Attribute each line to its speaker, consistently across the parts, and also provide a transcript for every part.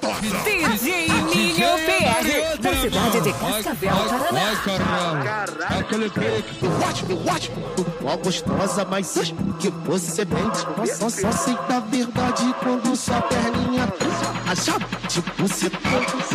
Speaker 1: DJ Minho PR, da cidade de Cascavel, Paraná.
Speaker 2: Ai, caralho. Aquele pique.
Speaker 3: Watch. Ó gostosa, mas que você mente. Só sei da verdade quando sua perninha acha. Tipo, você tá.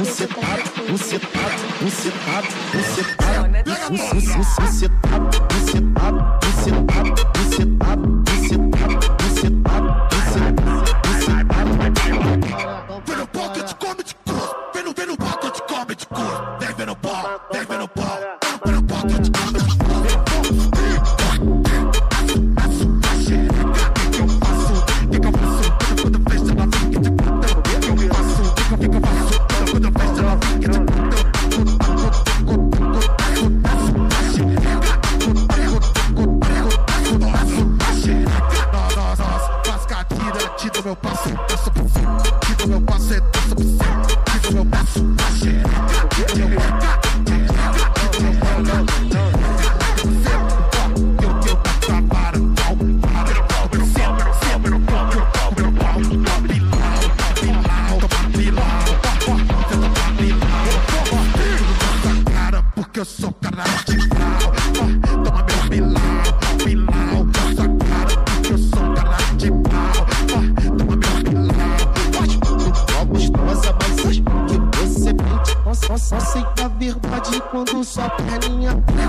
Speaker 4: Vem no pocket, come de cor. Vem no pocket, come de cor. Vem no pau. Vem no pocket, come de cor. Que eu faço? Quando eu fecho ela fica de puta. Que eu faço? Quando eu fecho ela fica de puta. Tira meu passo, passa por cima. Tira meu passo, passa por cima. Tira meu passo, passa porque eu sou cara de pau. Toma meu pilau, nossa cara, porque eu sou cara de pau. Toma meu pilau.
Speaker 3: Ó gostosa, mas que você mente. Só sei da verdade quando sua perninha